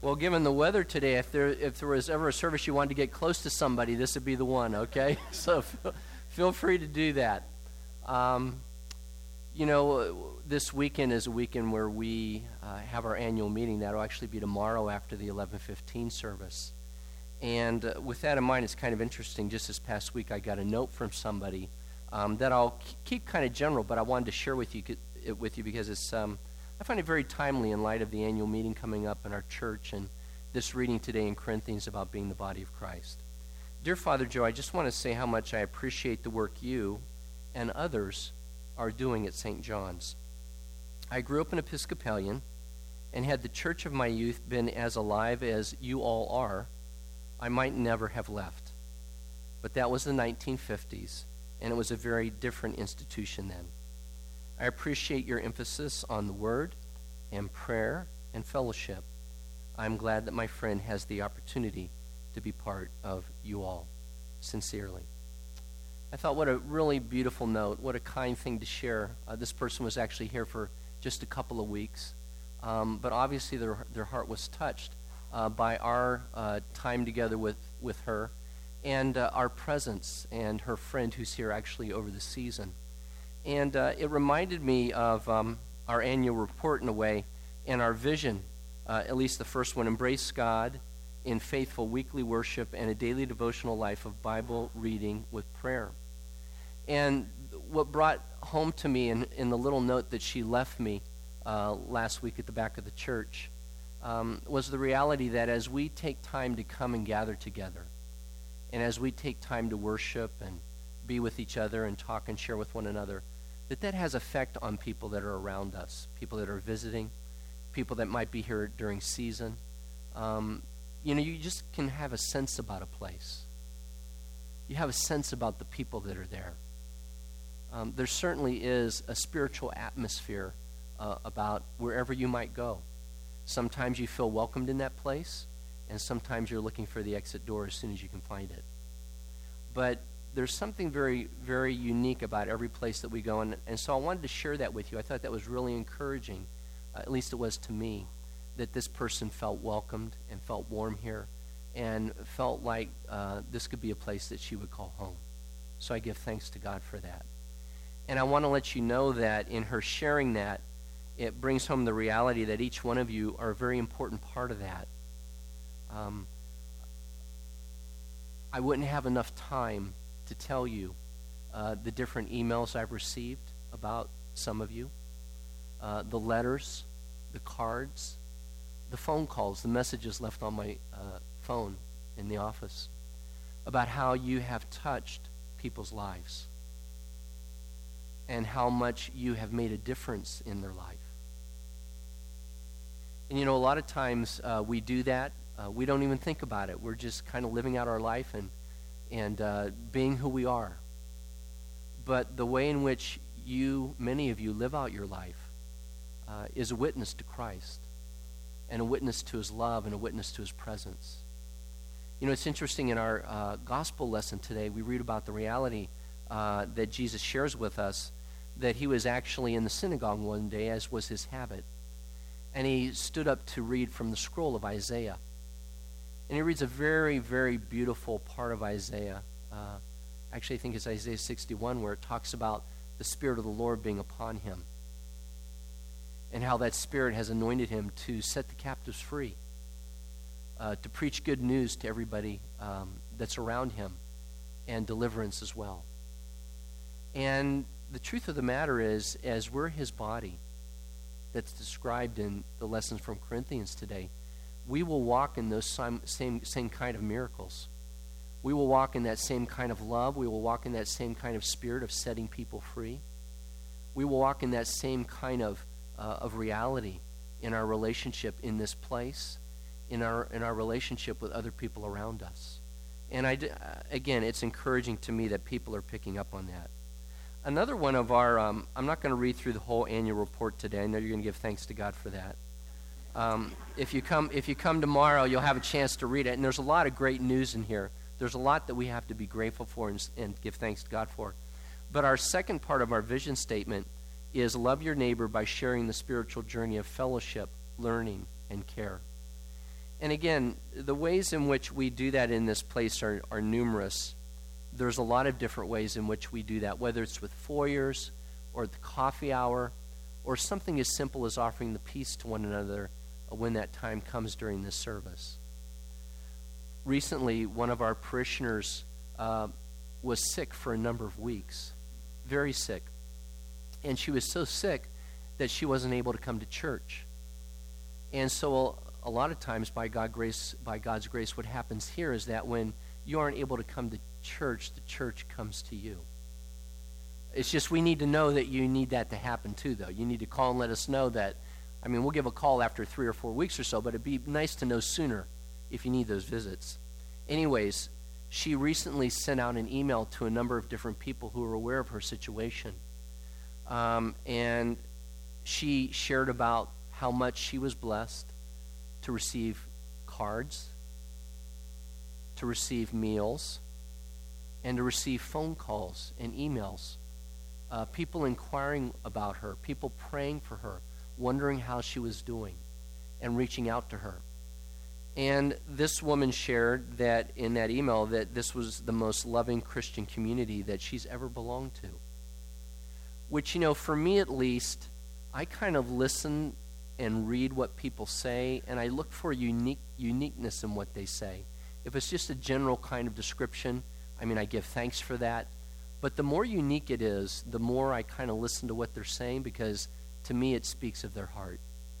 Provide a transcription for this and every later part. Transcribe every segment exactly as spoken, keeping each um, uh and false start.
Well, given the weather today, if there if there was ever a service you wanted to get close to somebody, this would be the one, okay? So f- feel free to do that. Um, you know, this weekend is a weekend where we uh, have our annual meeting. That will actually be tomorrow after the eleven fifteen service. And uh, with that in mind, it's kind of interesting. Just this past week, I got a note from somebody um, that I'll k- keep kind of general, but I wanted to share with you it with you because it's um, I find it very timely in light of the annual meeting coming up in our church and this reading today in Corinthians about being the body of Christ. Dear Father Joe, I just want to say how much I appreciate the work you and others are doing at Saint John's. I grew up an Episcopalian, and had the church of my youth been as alive as you all are, I might never have left. But that was the nineteen fifties, and it was a very different institution then. I appreciate your emphasis on the Word and prayer and fellowship. I'm glad that my friend has the opportunity to be part of you all. Sincerely. I thought, what a really beautiful note, what a kind thing to share. Uh, this person was actually here for just a couple of weeks, um, but obviously their their heart was touched uh, by our uh, time together with, with her and uh, our presence and her friend who's here actually over the season. And uh, it reminded me of um, our annual report in a way, and our vision, uh, at least the first one, embrace God in faithful weekly worship and a daily devotional life of Bible reading with prayer. And what brought home to me in, in the little note that she left me uh, last week at the back of the church um, was the reality that as we take time to come and gather together, and as we take time to worship and be with each other and talk and share with one another, that that has effect on people that are around us, people that are visiting, people that might be here during season. Um, you know, you just can have a sense about a place. You have a sense about the people that are there. Um, there certainly is a spiritual atmosphere uh, about wherever you might go. Sometimes you feel welcomed in that place, and sometimes you're looking for the exit door as soon as you can find it. But there's something very, very unique about every place that we go, and, and so I wanted to share that with you. I thought that was really encouraging, uh, at least it was to me, that this person felt welcomed and felt warm here and felt like uh, this could be a place that she would call home. So I give thanks to God for that. And I want to let you know that in her sharing that, it brings home the reality that each one of you are a very important part of that. Um, I wouldn't have enough time to tell you uh, the different emails I've received about some of you, uh, the letters, the cards, the phone calls, the messages left on my uh, phone in the office about how you have touched people's lives and how much you have made a difference in their life. And you know, a lot of times uh, we do that. Uh, we don't even think about it. We're just kind of living out our life and and uh, being who we are. But the way in which you, many of you, live out your life uh, is a witness to Christ and a witness to his love and a witness to his presence. You know, it's interesting, in our uh, gospel lesson today, we read about the reality uh, that Jesus shares with us, that he was actually in the synagogue one day, as was his habit, and he stood up to read from the scroll of Isaiah. And he reads a very, very beautiful part of Isaiah. Uh, actually, I think it's Isaiah sixty-one, where it talks about the Spirit of the Lord being upon him and how that Spirit has anointed him to set the captives free, uh, to preach good news to everybody um, that's around him, and deliverance as well. And the truth of the matter is, as we're his body that's described in the lessons from Corinthians today, we will walk in those same, same, same kind of miracles. We will walk in that same kind of love. We will walk in that same kind of spirit of setting people free. We will walk in that same kind of uh, of reality in our relationship in this place, in our in our relationship with other people around us. And I, again, it's encouraging to me that people are picking up on that. Another one of our, um, I'm not going to read through the whole annual report today. I know you're going to give thanks to God for that. Um, if you come if you come tomorrow, you'll have a chance to read it. And there's a lot of great news in here. There's a lot that we have to be grateful for and, and give thanks to God for. But our second part of our vision statement is love your neighbor by sharing the spiritual journey of fellowship, learning, and care. And again, the ways in which we do that in this place are, are numerous. There's a lot of different ways in which we do that, whether it's with foyers or the coffee hour or something as simple as offering the peace to one another when that time comes during this service. Recently, one of our parishioners uh, was sick for a number of weeks, very sick. And she was so sick that she wasn't able to come to church. And so a lot of times, by God grace, by God's grace, what happens here is that when you aren't able to come to church, the church comes to you. It's just we need to know that you need that to happen too, though. You need to call and let us know that. I mean, we'll give a call after three or four weeks or so, but it'd be nice to know sooner if you need those visits. Anyways, she recently sent out an email to a number of different people who were aware of her situation. Um, and she shared about how much she was blessed to receive cards, to receive meals, and to receive phone calls and emails. Uh, people inquiring about her, people praying for her, wondering how she was doing, and reaching out to her. And this woman shared that in that email that this was the most loving Christian community that she's ever belonged to. Which, you know, for me at least, I kind of listen and read what people say, and I look for unique uniqueness in what they say. If it's just a general kind of description, I mean, I give thanks for that. But the more unique it is, the more I kind of listen to what they're saying, because to me it speaks of their heart.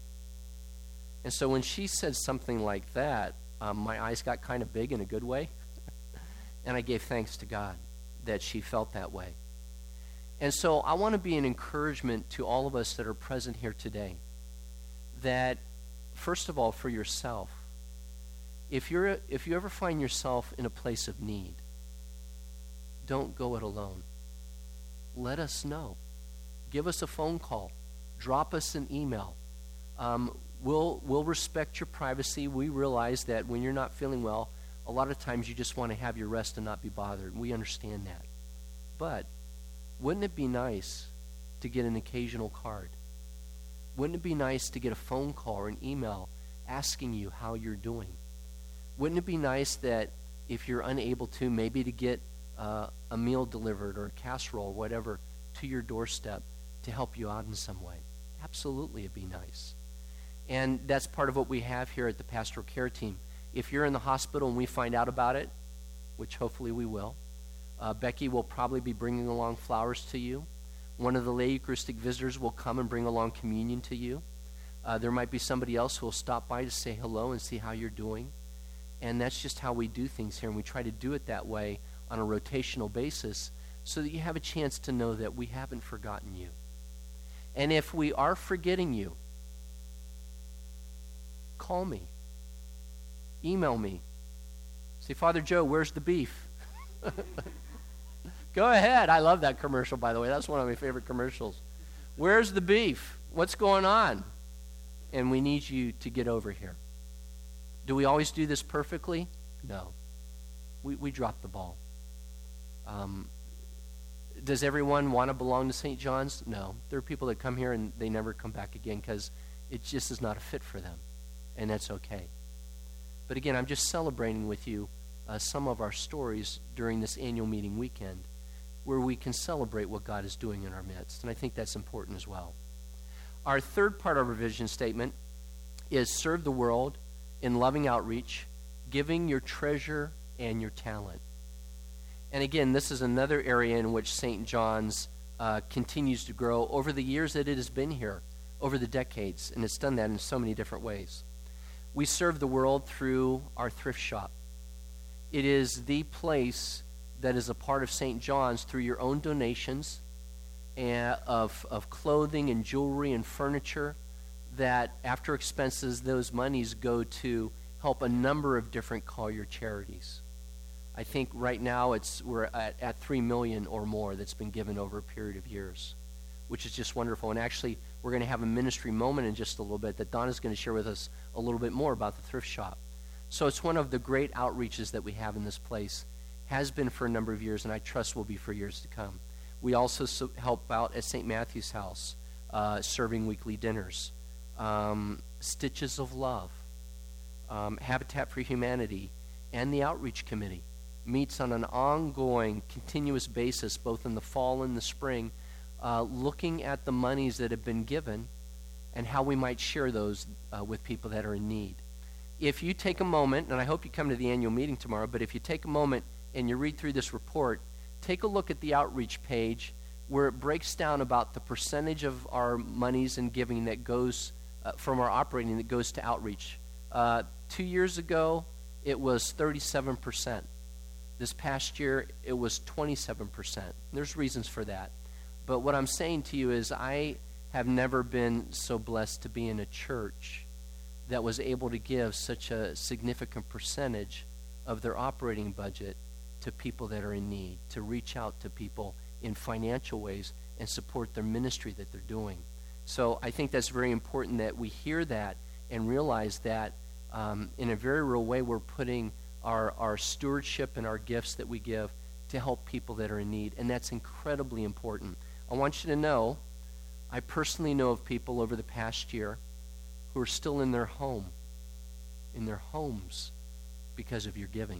And so when she said something like that, um, my eyes got kind of big in a good way. And I gave thanks to God that she felt that way. And so I want to be an encouragement to all of us that are present here today, that first of all, for yourself, if you're if you ever find yourself in a place of need, don't go it alone. Let us know. Give us a phone call. Drop us an email. Um, we'll we'll respect your privacy. We realize that when you're not feeling well, a lot of times you just want to have your rest and not be bothered. We understand that. But wouldn't it be nice to get an occasional card? Wouldn't it be nice to get a phone call or an email asking you how you're doing? Wouldn't it be nice that if you're unable to, maybe to get uh, a meal delivered or a casserole or whatever to your doorstep to help you out in some way? Absolutely, it'd be nice. And that's part of what we have here at the Pastoral Care Team. If you're in the hospital and we find out about it, which hopefully we will, uh, Becky will probably be bringing along flowers to you. One of the lay Eucharistic visitors will come and bring along communion to you. Uh, there might be somebody else who will stop by to say hello and see how you're doing. And that's just how we do things here. And we try to do it that way on a rotational basis so that you have a chance to know that we haven't forgotten you. And if we are forgetting you, call me. Email me. Say, Father Joe, where's the beef? Go ahead. I love that commercial, by the way. That's one of my favorite commercials. Where's the beef? What's going on? And we need you to get over here. Do we always do this perfectly? No. We we drop the ball. Um, does everyone want to belong to Saint John's? No. There are people that come here and they never come back again because it just is not a fit for them. And that's okay. But again, I'm just celebrating with you uh, some of our stories during this annual meeting weekend where we can celebrate what God is doing in our midst. And I think that's important as well. Our third part of our vision statement is serve the world in loving outreach, giving your treasure and your talent. And again, this is another area in which Saint John's uh, continues to grow over the years that it has been here, over the decades, and it's done that in so many different ways. We serve the world through our thrift shop. It is the place that is a part of Saint John's through your own donations and of, of clothing and jewelry and furniture, that after expenses, those monies go to help a number of different Collier charities. I think right now it's we're at, at three million dollars or more that's been given over a period of years, which is just wonderful. And actually, we're going to have a ministry moment in just a little bit that Donna's going to share with us a little bit more about the thrift shop. So it's one of the great outreaches that we have in this place, has been for a number of years, and I trust will be for years to come. We also so help out at Saint Matthew's House, uh, serving weekly dinners. Um, Stitches of Love. um, Habitat for Humanity, and the Outreach Committee meets on an ongoing, continuous basis, both in the fall and the spring, uh, looking at the monies that have been given and how we might share those uh, with people that are in need. If you take a moment, and I hope you come to the annual meeting tomorrow, but if you take a moment and you read through this report, take a look at the outreach page where it breaks down about the percentage of our monies and giving that goes uh, from our operating that goes to outreach. Uh, two years ago, it was thirty-seven percent. This past year, it was twenty-seven percent. There's reasons for that. But what I'm saying to you is I have never been so blessed to be in a church that was able to give such a significant percentage of their operating budget to people that are in need, to reach out to people in financial ways and support their ministry that they're doing. So I think that's very important that we hear that and realize that um, in a very real way we're putting our, our stewardship and our gifts that we give to help people that are in need, and that's incredibly important. I want you to know, I personally know of people over the past year who are still in their home, in their homes, because of your giving.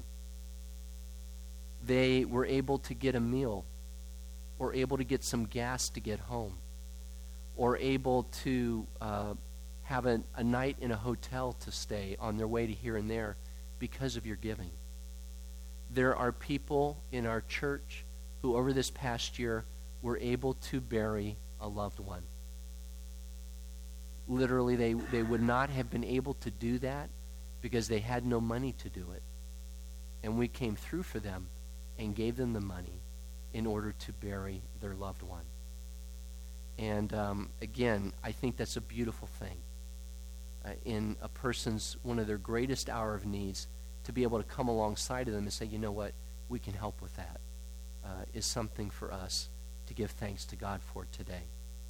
They were able to get a meal, or able to get some gas to get home, or able to uh, have a, a night in a hotel to stay on their way to here and there because of your giving. There are people in our church who over this past year were able to bury a loved one. Literally, they, they would not have been able to do that because they had no money to do it. And we came through for them and gave them the money in order to bury their loved one. And um, again, I think that's a beautiful thing. Uh, in a person's, one of their greatest hour of needs, to be able to come alongside of them and say, you know what, we can help with that, uh, is something for us to give thanks to God for today.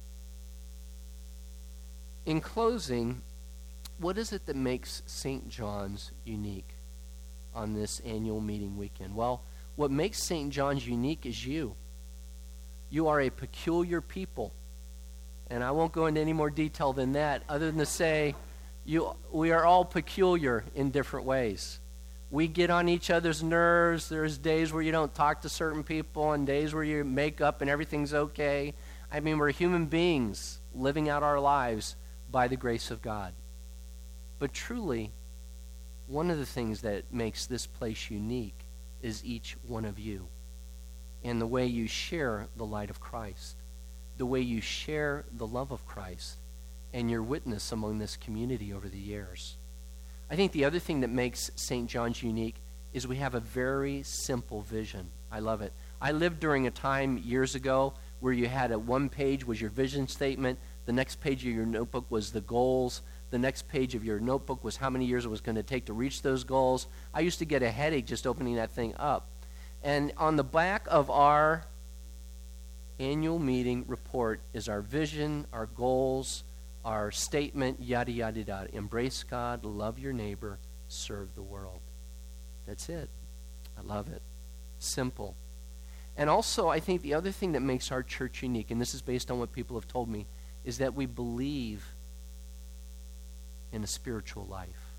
In closing, what is it that makes Saint John's unique on this annual meeting weekend? Well, what makes Saint John's unique is you. You are a peculiar people. And I won't go into any more detail than that, other than to say you, we are all peculiar in different ways. We get on each other's nerves. There's days where you don't talk to certain people and days where you make up and everything's okay. I mean, we're human beings living out our lives by the grace of God. But truly, one of the things that makes this place unique is each one of you and the way you share the light of Christ, the way you share the love of Christ and your witness among this community over the years. I think the other thing that makes Saint John's unique is we have a very simple vision. I love it. I lived during a time years ago where you had a one page was your vision statement, the next page of your notebook was the goals, the next page of your notebook was how many years it was going to take to reach those goals. I used to get a headache just opening that thing up. And on the back of our annual meeting report is our vision, our goals, our statement, yada, yada, yada. Embrace God, love your neighbor, serve the world. That's it. I love it. Simple. And also, I think the other thing that makes our church unique, and this is based on what people have told me, is that we believe in a spiritual life.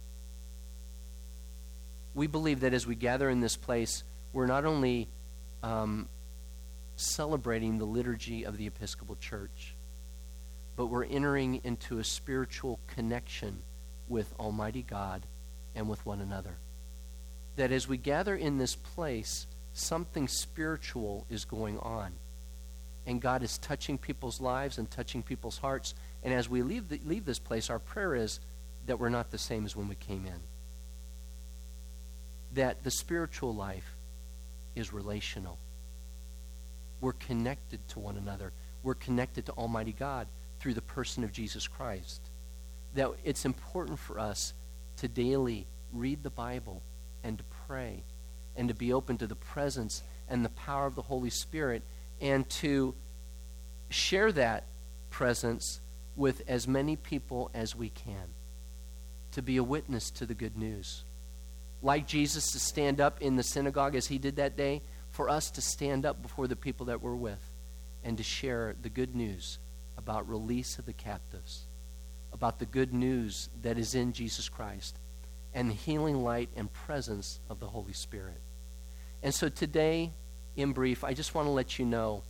We believe that as we gather in this place, we're not only um, celebrating the liturgy of the Episcopal Church, but we're entering into a spiritual connection with Almighty God and with one another. That as we gather in this place, something spiritual is going on. And God is touching people's lives and touching people's hearts. And as we leave, the, leave this place, our prayer is that we're not the same as when we came in. That the spiritual life is relational. We're connected to one another. We're connected to Almighty God through the person of Jesus Christ. That it's important for us to daily read the Bible and to pray and to be open to the presence and the power of the Holy Spirit and to share that presence with as many people as we can, to be a witness to the good news. Like Jesus to stand up in the synagogue as he did that day, for us to stand up before the people that we're with and to share the good news about release of the captives, about the good news that is in Jesus Christ, and the healing light and presence of the Holy Spirit. And so today, in brief, I just want to let you know,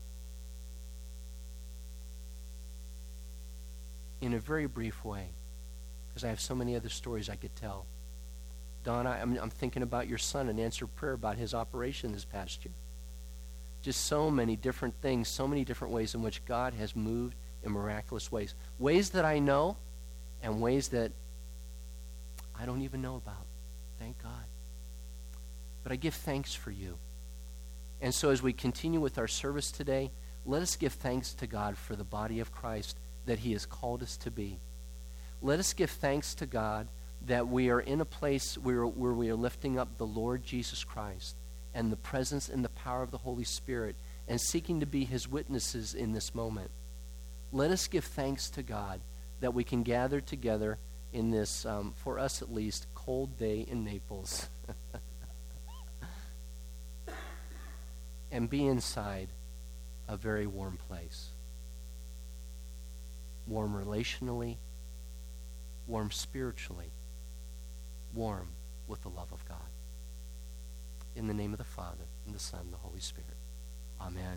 in a very brief way, because I have so many other stories I could tell. Donna, I'm, I'm thinking about your son and answered prayer about his operation this past year. Just so many different things, so many different ways in which God has moved in miraculous ways. Ways that I know and ways that I don't even know about. Thank God. But I give thanks for you. And so as we continue with our service today, let us give thanks to God for the body of Christ that he has called us to be. Let us give thanks to God that we are in a place where, where we are lifting up the Lord Jesus Christ and the presence and the power of the Holy Spirit and seeking to be his witnesses in this moment. Let us give thanks to God that we can gather together in this, um, for us at least, cold day in Naples and be inside a very warm place. Warm relationally, warm spiritually, warm with the love of God. In the name of the Father, and the Son, and the Holy Spirit. Amen.